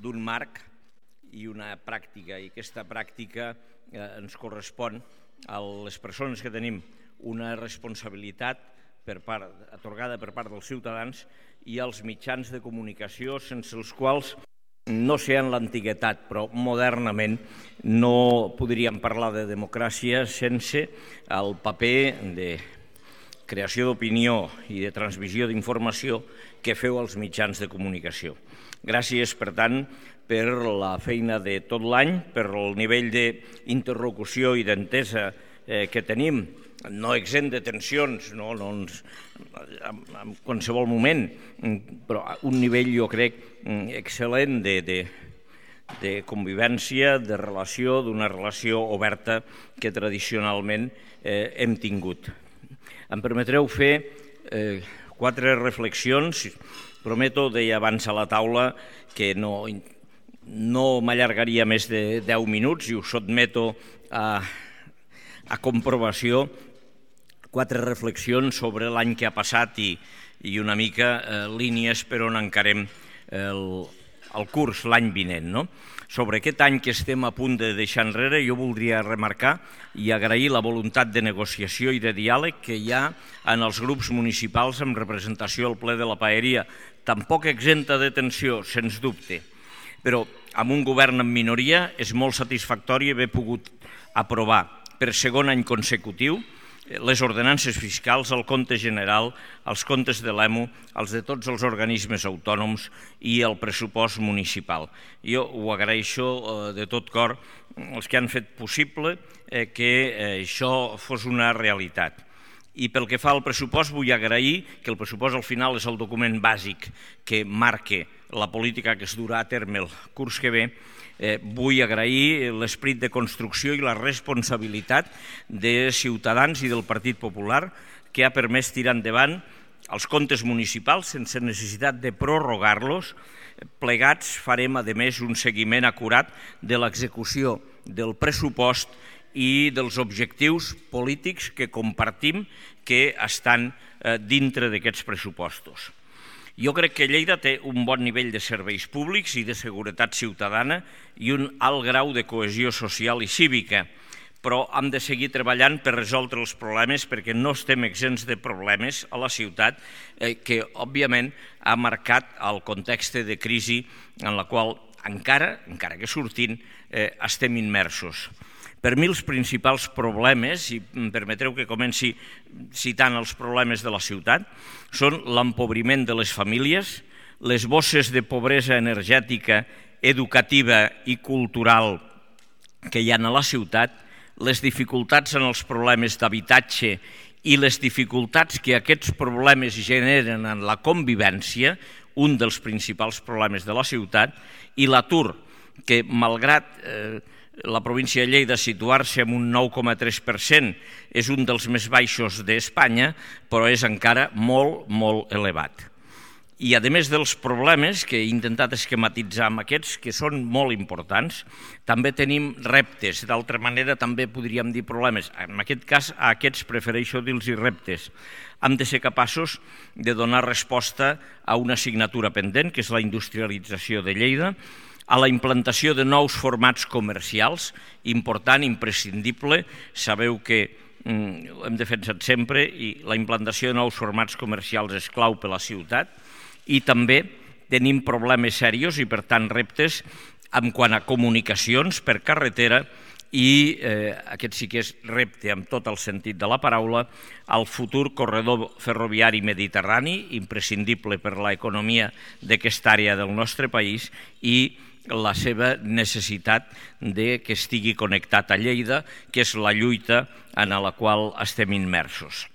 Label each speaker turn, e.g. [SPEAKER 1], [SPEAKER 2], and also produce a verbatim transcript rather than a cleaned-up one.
[SPEAKER 1] d'un marc i una pràctica, i aquesta pràctica ens correspon a les persones que tenim una responsabilitat per part, atorgada per part dels ciutadans i als mitjans de comunicació sense els quals, no sé en l'antiguitat, però modernament no podríem parlar de democràcia sense el paper de creació d'opinió i de transmissió d'informació que feu als mitjans de comunicació. Gràcies, per tant, per la feina de tot l'any, per el nivell d'interlocució i d'entesa que tenim, no exempt de tensions, no, no ens, en qualsevol moment, però un nivell, jo crec, excel·lent de, de, de convivència, de relació, d'una relació oberta que tradicionalment eh, hem tingut. Em permetreu fer eh, quatre reflexions. Prometo, deia abans a la taula, que no, no m'allargaria més de deu minuts i us sotmeto a, a comprovació quatre reflexions sobre l'any que ha passat i, i una mica eh, línies per on encarem el, el curs l'any vinent. No? Sobre aquest any que estem a punt de deixar enrere, jo voldria remarcar i agrair la voluntat de negociació i de diàleg que hi ha en els grups municipals amb representació al ple de la Paeria, tampoc exempta de tensió, sens dubte, però amb un govern en minoria és molt satisfactori haver pogut aprovar per segon any consecutiu les ordenances fiscals, el compte general, els comptes de l'E M U, els de tots els organismes autònoms i el pressupost municipal. Jo ho agraeixo de tot cor els que han fet possible que això fos una realitat. I pel que fa al pressupost, vull agrair que el pressupost al final és el document bàsic que marca la política que es durà a terme el curs que ve. Eh, vull agrair l'esperit de construcció i la responsabilitat de Ciutadans i del Partit Popular que ha permès tirar endavant els comptes municipals sense necessitat de prorrogar-los. Plegats farem, a més, un seguiment acurat de l'execució del pressupost i dels objectius polítics que compartim que estan eh, dintre d'aquests pressupostos. Jo crec que Lleida té un bon nivell de serveis públics i de seguretat ciutadana i un alt grau de cohesió social i cívica, però hem de seguir treballant per resoldre els problemes perquè no estem exempts de problemes a la ciutat eh, que, òbviament, ha marcat el context de crisi en la qual encara, encara que sortint, eh, estem immersos. Per mi els principals problemes, i em permetreu que comenci citant els problemes de la ciutat, són l'empobriment de les famílies, les bosses de pobresa energètica, educativa i cultural que hi ha a la ciutat, les dificultats en els problemes d'habitatge i les dificultats que aquests problemes generen en la convivència, un dels principals problemes de la ciutat, i l'atur, que malgrat eh, la província de Lleida situar-se en un nou coma tres per cent és un dels més baixos d'Espanya, però és encara molt, molt elevat. I a més dels problemes que he intentat esquematitzar amb aquests, que són molt importants, també tenim reptes, d'altra manera també podríem dir problemes. En aquest cas, a aquests prefereixo dir-los reptes. Hem de ser capaços de donar resposta a una assignatura pendent, que és la industrialització de Lleida, a la implantació de nous formats comercials, important, imprescindible. Sabeu que mm, ho hem defensat sempre i la implantació de nous formats comercials és clau per a la ciutat. I també tenim problemes seriosos i, per tant, reptes en quant a comunicacions per carretera i eh, aquest sí que és repte amb tot el sentit de la paraula, el futur corredor ferroviari mediterrani, imprescindible per a l'economia d'aquesta àrea del nostre país i la seva necessitat de que estigui connectat a Lleida, que és la lluita en la qual estem immersos.